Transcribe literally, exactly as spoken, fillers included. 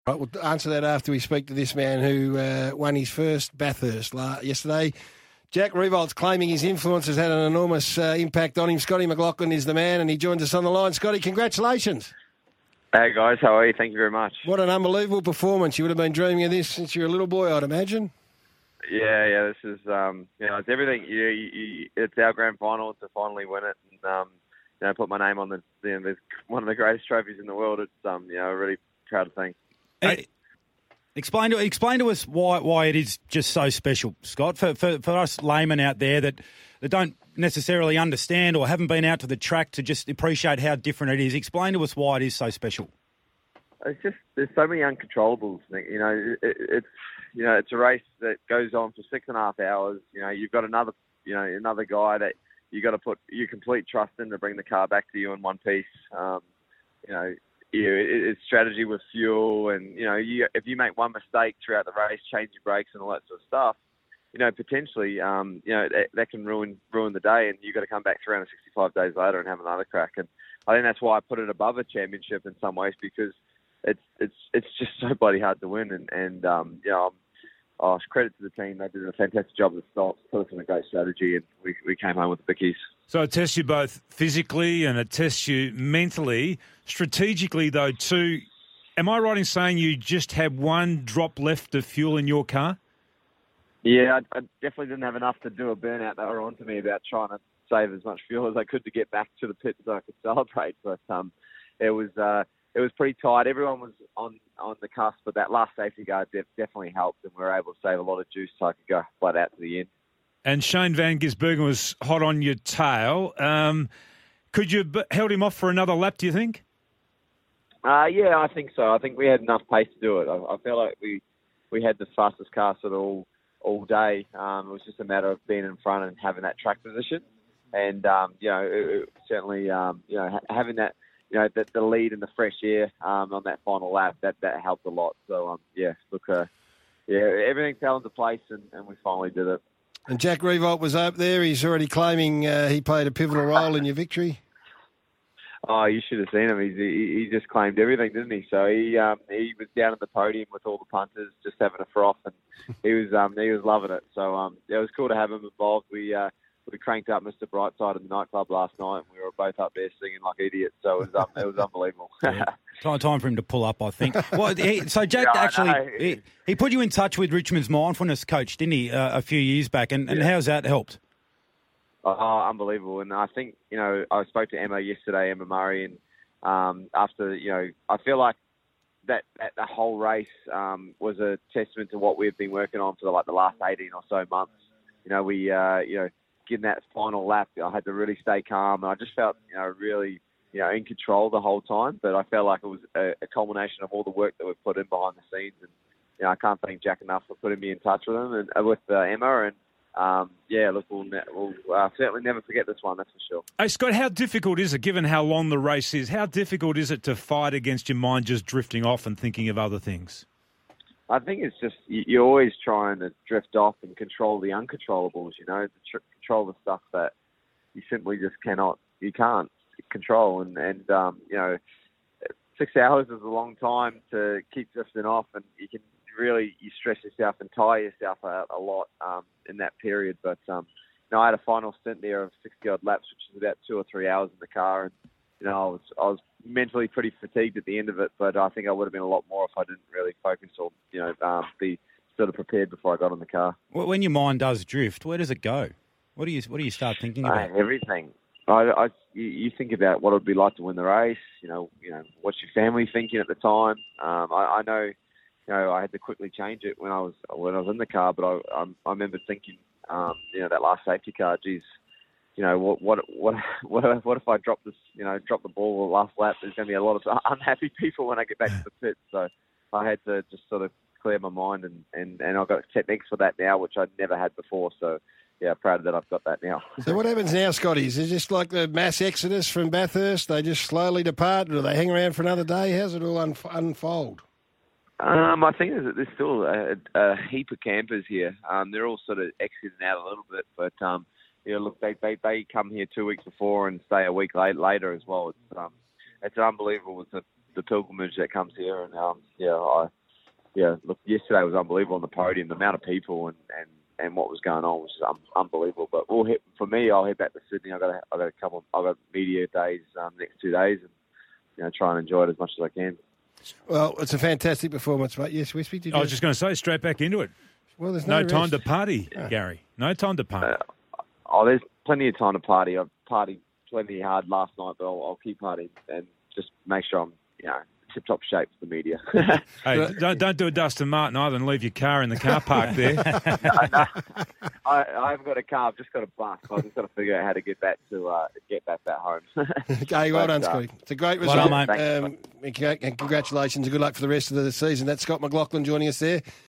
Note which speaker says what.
Speaker 1: Right, we'll answer that after we speak to this man who uh, won his first Bathurst la- yesterday. Jack Riewoldt claiming his influence has had an enormous uh, impact on him. Scotty McLaughlin is the man, and he joins us on the line. Scotty, congratulations.
Speaker 2: Hey, guys. How are you? Thank you very much.
Speaker 1: What an unbelievable performance. You would have been dreaming of this since you were a little boy, I'd imagine.
Speaker 2: Yeah, yeah. This is, um, you know, it's everything. You, you, you, it's our grand final to finally win it, and um, you know, put my name on the, you know, one of the greatest trophies in the world. It's, um, you know, a really proud thing.
Speaker 3: Hey, explain to explain to us why why it is just so special, Scott. For for, for us laymen out there that, that don't necessarily understand or haven't been out to the track to just appreciate how different it is. Explain to us why it is so special.
Speaker 2: It's just there's so many uncontrollables. You know, it, it's you know it's a race that goes on for six and a half hours. You know, you've got another you know another guy that you got to put your complete trust in to bring the car back to you in one piece. Um, you know. You know, it, it's strategy with fuel, and you know, you, if you make one mistake throughout the race, change your brakes and all that sort of stuff, you know, potentially, um, you know, that, that can ruin ruin the day, and you got to come back three hundred sixty-five days later and have another crack. And I think that's why I put it above a championship in some ways, because it's it's it's just so bloody hard to win. And and um, you know, oh, credit to the team; they did a fantastic job at the start, put us in a great strategy, and we we came home with the bickies.
Speaker 4: So it tests you both physically and it tests you mentally. Strategically, though, too, am I right in saying you just had one drop left of fuel in your car?
Speaker 2: Yeah, I, I definitely didn't have enough to do a burnout. They were on to me about trying to save as much fuel as I could to get back to the pit so I could celebrate. But um, it was uh, it was pretty tight. Everyone was on, on the cusp, but that last safety guard def- definitely helped, and we were able to save a lot of juice so I could go flat out to the end.
Speaker 4: And Shane Van Gisbergen was hot on your tail. Um, could you have held him off for another lap, do you think?
Speaker 2: Uh, yeah, I think so. I think we had enough pace to do it. I, I feel like we we had the fastest car sort of all, all day. Um, it was just a matter of being in front and having that track position. And, um, you know, it, it certainly, um, you know, ha- having that, you know, the, the lead and the fresh air um, on that final lap, that, that helped a lot. So, um, yeah, look, uh, yeah, everything fell into place and, and we finally did it.
Speaker 1: And Jack Riewoldt was up there. He's already claiming uh, he played a pivotal role in your victory.
Speaker 2: Oh, you should have seen him. He's, he, he just claimed everything, didn't he? So he um, he was down at the podium with all the punters, just having a froth, and he was um, he was loving it. So um, yeah, it was cool to have him involved. We uh, we cranked up Mister Brightside in the nightclub last night, and we were both up there singing like idiots. So it was um, it was unbelievable.
Speaker 3: Yeah. Time, time for him to pull up, I think. Well, he, so Jack
Speaker 2: Yeah,
Speaker 3: actually he, he put you in touch with Richmond's mindfulness coach, didn't he, uh, a few years back? And, and
Speaker 2: Yeah.
Speaker 3: how's that helped?
Speaker 2: Oh, unbelievable. And I think, you know, I spoke to Emma yesterday, Emma Murray, and um, after, you know, I feel like that, that the whole race um, was a testament to what we've been working on for the, like the last eighteen or so months. You know, we, uh, you know, getting that final lap, I had to really stay calm. And I just felt, you know, really, you know, in control the whole time. But I felt like it was a, a culmination of all the work that we've put in behind the scenes. And, you know, I can't thank Jack enough for putting me in touch with him and uh, with uh, Emma. And, Um, yeah, look, we'll, ne- we'll uh, certainly never forget this one, that's for sure.
Speaker 4: Hey, Scott, how difficult is it, given how long the race is, how difficult is it to fight against your mind just drifting off and thinking of other things?
Speaker 2: I think it's just, you- you're always trying to drift off and control the uncontrollables, you know, to tr- control the stuff that you simply just cannot, you can't control. And, and um, you know, six hours is a long time to keep drifting off, and you can really, you stress yourself and tire yourself out a lot um, in that period. But um, you know, I had a final stint there of sixty odd laps, which is about two or three hours in the car, and you know, I was I was mentally pretty fatigued at the end of it. But I think I would have been a lot more if I didn't really focus or you know um, be sort of prepared before I got in the car.
Speaker 3: When your mind does drift, where does it go? What do you what do you start thinking about?
Speaker 2: Uh, everything. I, I you, you think about what it would be like to win the race. You know, you know, what's your family thinking at the time? Um, I, I know. You know, I had to quickly change it when I was when I was in the car, but I I, I remember thinking, um, you know, that last safety car, geez, you know, what what what what what if I drop this, you know, drop the ball the last lap? There's going to be a lot of unhappy people when I get back to the pit. So I had to just sort of clear my mind, and, and, and I've got techniques for that now, which I'd never had before. So yeah, proud that I've got that now.
Speaker 1: So what happens now, Scotty? Is it just like the mass exodus from Bathurst? They just slowly depart, or do they hang around for another day? How's it all un- unfold?
Speaker 2: Um, I think there's, there's still a, a heap of campers here. Um, they're all sort of exiting out a little bit, but um, you know, look, they, they they come here two weeks before and stay a week late, later as well. It's um, it's unbelievable. It's a the pilgrimage that comes here. And um, yeah, I yeah look, yesterday was unbelievable on the podium. The amount of people and, and, and what was going on was um, unbelievable. But we'll hit for me. I'll head back to Sydney. I got a, I got a couple. I got media days um, next two days, and you know, try and enjoy it as much as I can.
Speaker 1: Well, it's a fantastic performance, mate. Yes, Wispy, did you?
Speaker 4: I was just going to say, straight back into it.
Speaker 1: Well, there's
Speaker 4: No
Speaker 1: no,
Speaker 4: time
Speaker 1: rest.
Speaker 4: to party, Gary. No time to party.
Speaker 2: Uh, oh, there's plenty of time to party. I've partied plenty hard last night, but I'll, I'll keep partying and just make sure I'm, you know, tip-top shape for the media.
Speaker 4: Hey, don't don't do a Dustin Martin either and leave your car in the car park there.
Speaker 2: no, no. I, I haven't got a car. I've just got a bus. I've just got to figure out how to get back to uh, get back back home.
Speaker 1: Okay, well
Speaker 2: But,
Speaker 1: done,
Speaker 2: uh,
Speaker 1: Scotty. It's a great
Speaker 3: Well
Speaker 1: result.
Speaker 3: done,
Speaker 2: mate.
Speaker 1: Um, and congratulations and good luck for the rest of the season. That's Scott McLaughlin joining us there.